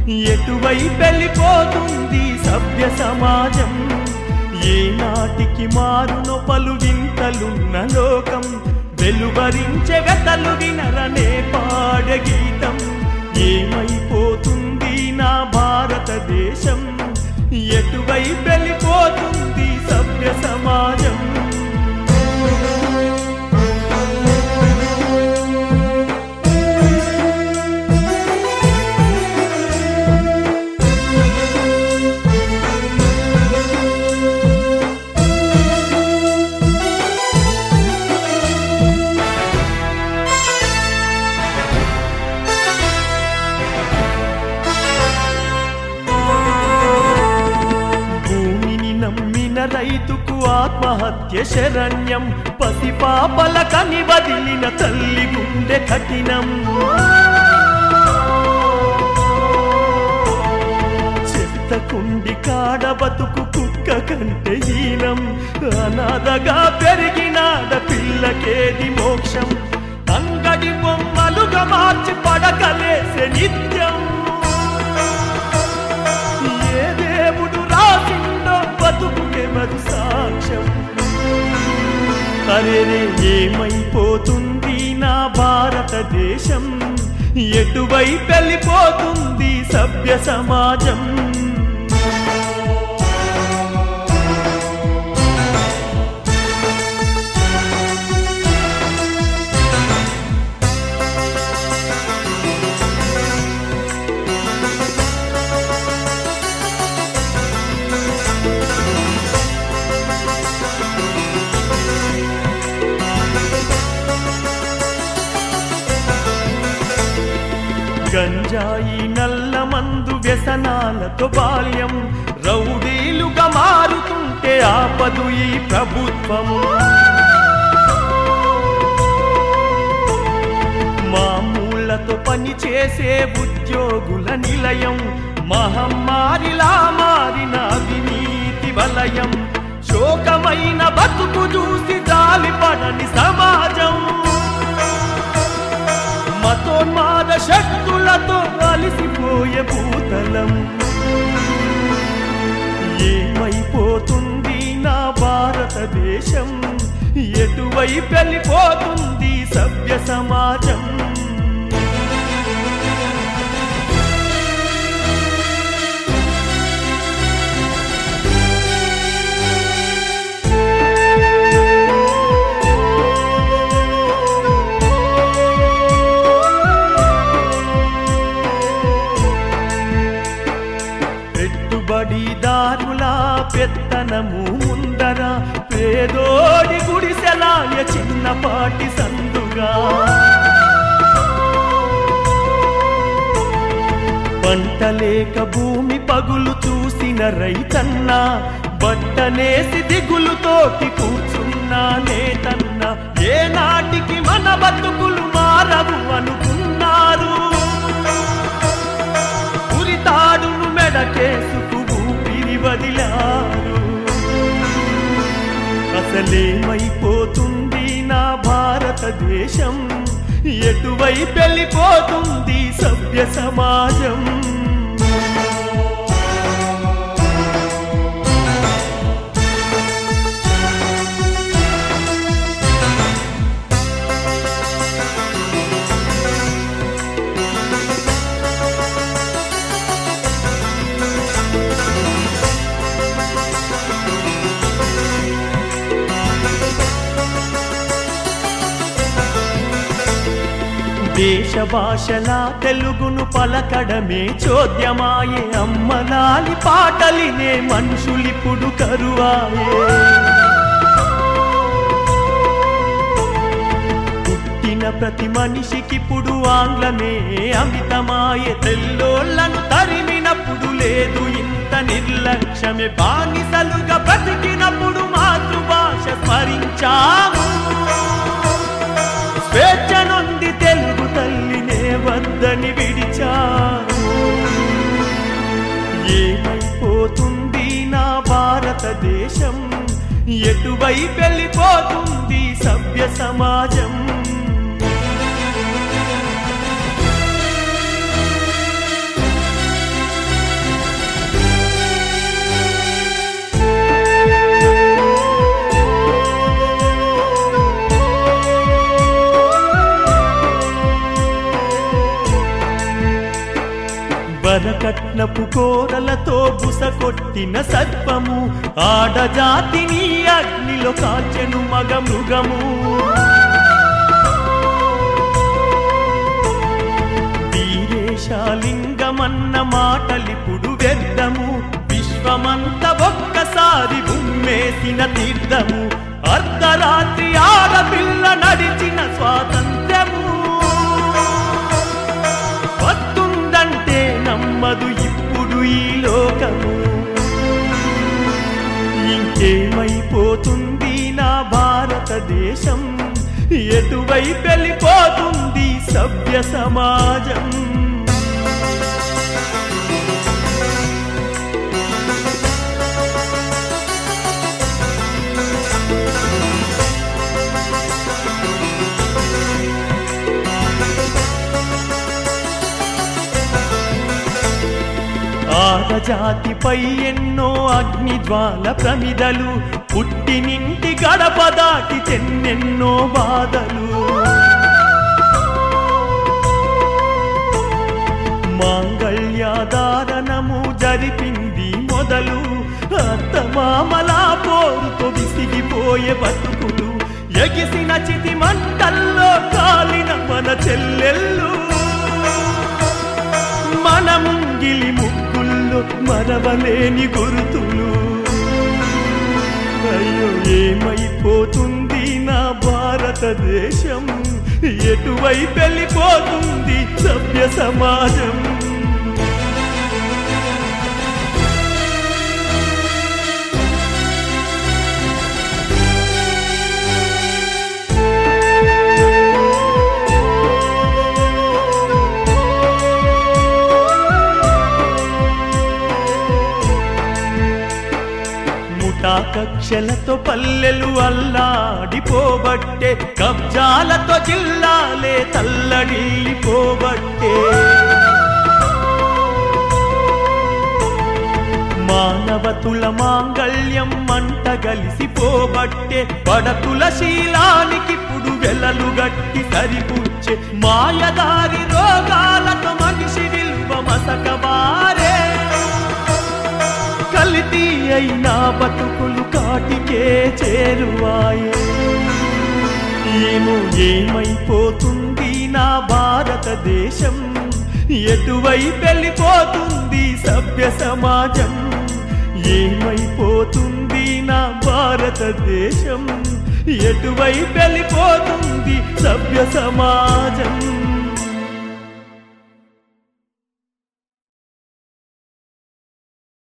ఎటువైపు వెళ్ళిపోతుంది సభ్య సమాజం? ఏనాటికి మారునో పలు వింతలున్న లోకం, వెలువరించే వెతలు వినరనే పాడ గీతం. ఏమైపోతుంది నా భారతదేశం? ఎటువైపు వెళ్ళిపోతుంది సభ్య సమాజం? రైతుకు ఆత్మహత్య శరణ్యం, పసిపాపల కని వదిలిన తల్లి గుండె కఠినం. చెత్త కుండి కాడ బతుకు కుక్క కంటే హీనం, అనాథగా పెరిగినాడ పిల్లకేది మోక్షం? అంగడి బొమ్మలుగా మార్చి పడకలేసే నిత్యం. ఏ దేవుడు రాసిందో బతుకుకెవరు సాక్ష్యం? అరేరే ఏమైపోతుంది నా భారతదేశం? ఎటువైపు వెళ్ళిపోతుంది సభ్య సమాజం? గంజాయి నల్ల మందు వ్యసనాలతో బాల్యం, రౌడీలుగా మారుతుంటే ఆపదు ఈ ప్రభుత్వం. మామూళ్లతో పని చేసే ఉద్యోగుల నిలయం, మహమ్మారిలా మారిన అవినీతి వలయం. శోకమైన బతుకు చూసి జాలిపడని సమాజం, మతోన్మాద శక్తులతో అలిసిపోయే భూతలం. ఏమైపోతుంది నా భారతదేశం? ఎటువైపు వెళ్ళిపోతుంది సభ్య సమాజం? పెట్టుబడిదారుల పెత్తనము ముందర, పేదోడి గుడిసెలాయ చిన్నపాటి సందుగా. పంటలేక భూమి పగులు చూసిన రైతన్న, బట్టనేసి దిగులుతోటి కూర్చున్నా నేతన్న. ఏనాటికి మన బతుకులు మారవు అనుకున్నారు? ఉరితాడును మెడకేసుకు ఊపిరి వదిలారు. అసలేమైపోతుంది నా భారతదేశం? ఎటువైపు వెళ్ళిపోతుంది సభ్య సమాజం? దేశ భాషల తెలుగును పలకడమే చోద్యమాయే, అమ్మలాలి పాటలినే మనుషులిప్పుడు కరువాయే. పుట్టిన ప్రతి మనిషికిప్పుడు ఆంగ్లమే అమితమాయే. తెల్లోళ్లను తరిమినప్పుడు లేదు ఇంత నిర్లక్ష్యమే. బానిసలుగా బ్రతికినప్పుడు మాతృభాష స్మరించాము. స్వేచ్ఛ నొంది తెలుగు తల్లినే వద్దని విడిచాను. ఏమైపోతుంది నా భారతదేశం? ఎటువైపు వెళ్ళిపోతుంది సభ్య సమాజం? వరకట్నపు కోరలతో బుసకొట్టిన సర్పము ఆడజాతిని అగ్నిలో కాల్చెను మగ మృగము. వీరేశాలింగమన్న మాటలిప్పుడు వ్యర్థము, విశ్వమంత ఒక్కసారి ఉమ్మేసిన తీర్థము. అర్ధరాత్రి ఆడపిల్ల నడిచిన స్వాతంత్ర్యము వస్తుందంటే నమ్మదు ఇప్పుడు ఈ లోకము. ఇంకేమైపోతుంది నా భారతదేశం, ఎటువైపు వెళ్ళిపోతుంది సభ్య సమాజం. ఆడజాతిపై ఎన్నో అగ్నిజ్వాల ప్రమిదలు, పుట్టినింటి గడప దాటి చెన్నెన్నో బాధలు. మాంగళ్యాధారణము జరిపింది మొదలు, అత్తమామలా పోరుతో విసిగిపోయే బతుకులు. ఎగిసిన చితి మంటల్లో కాలిన మన చెల్లెళ్ళు, మన ముంగిలి ముగ్గుల్లో మరవలేని గుర్తులు. అయ్యో ఏమైపోతుంది నా భారతదేశం, ఎటువైపు వెళ్ళిపోతుంది సభ్య సమాజం. కక్షలతో పల్లెలు అల్లాడిపోబట్టే, కబ్జాలతో జిల్లాలే తల్లడిల్లిపోబట్టే. మానవతుల మాంగళ్యం మంట గలిసిపోబట్టే, పడతుల శీలానికిప్పుడు వెలలు గట్టి సరిపుచ్చే. మాయదారి రోగాలతో మనిషి విలువ మసకబారే, కలితి అయినా బతుకులు కాటికే చేరువాయే. ఏమైపోతుంది నా భారతదేశం, ఎటువైపు వెళ్ళిపోతుంది సభ్య సమాజం. ఏమైపోతుంది నా భారతదేశం, ఎటువైపు వెళ్ళిపోతుంది సభ్య సమాజం.